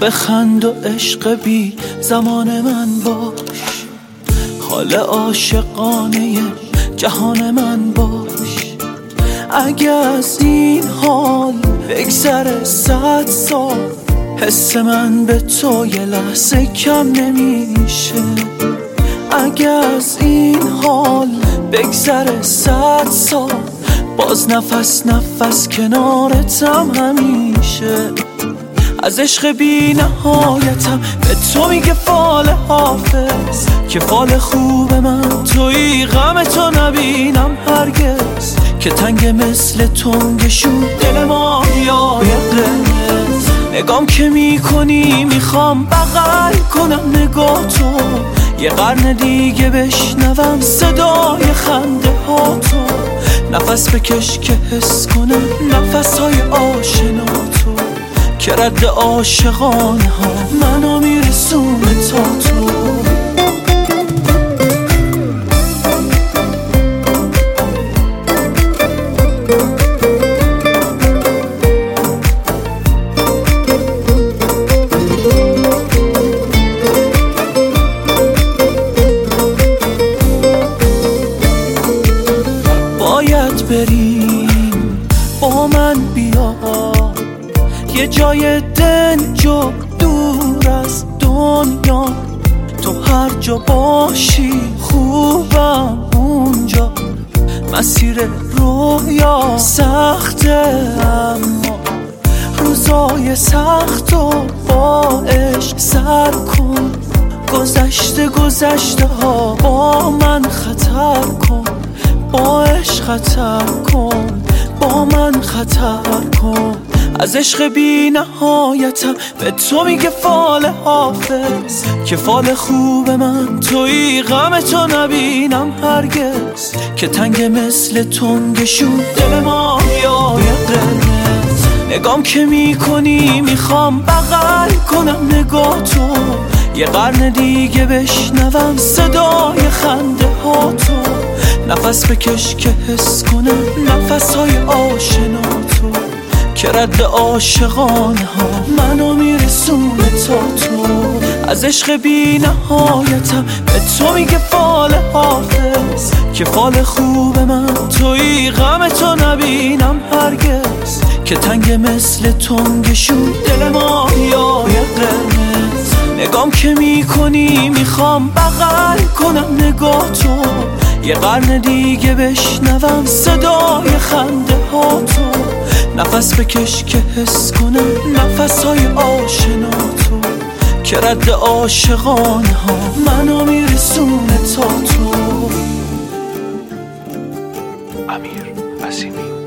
بخند و عشق بی زمان من باش، حال عاشقانه جهان من باش. اگه از این حال بگذره 100 سال، حس من به تو یه لحظه کم نمیشه. اگه از این حال بگذره 100 سال، باز نفس نفس کنارتم همیشه. از عشق بی نهایتم به تو میگه فال حافظ، که فال خوب من توی غم تو نبینم هرگز. که تنگ مثل تنگشون دل ما یای قرمز، نگام که میکنی میخوام بغل کنم نگاه تو، یه قرن دیگه بشنوم صدای خنده ها تو. نفس بکش که حس کنم نفس های آشنا تو، که رد عاشقانه ها منو میرسونه تا تو. باید بریم با من بیا، یه جای دنج و دور از دنیا. تو هر جا باشی خوبم اونجا. مسیر رویا سخته اما روزای سخت و با عشق سر کن. گذشته ها با من خطر کن، با عشق خطر کن، با من خطر کن. از عشق بی نهایتم به تو میگه فال حافظ، که فال خوب من توی غم تو نبینم هرگز. که تنگ مثل تنگشون دل ما یای قرمز، نگام که میکنی میخوام بغل کنم نگاه تو، یه قرن دیگه بشنوم صدای خنده ها تو. نفس بکش که حس کنم نفس های آشنا تو، که رد عاشقانه ها منو میرسونه تا تو. از عشق بی نهایتم به تو میگه فال حافظ، که فال خوب من توی غم تو نبینم هرگز. که تنگ مثل تنگشون دل ما یای قرمز، نگام که میکنی میخوام بغل کنم نگاه تو، یه قرن دیگه بشنوم صدای خنده ها تو. نفس بکش که حس کنم نفس های آشنا تو، که رد عاشقانه ها منو میرسونه تا تو. امیر عظیمی.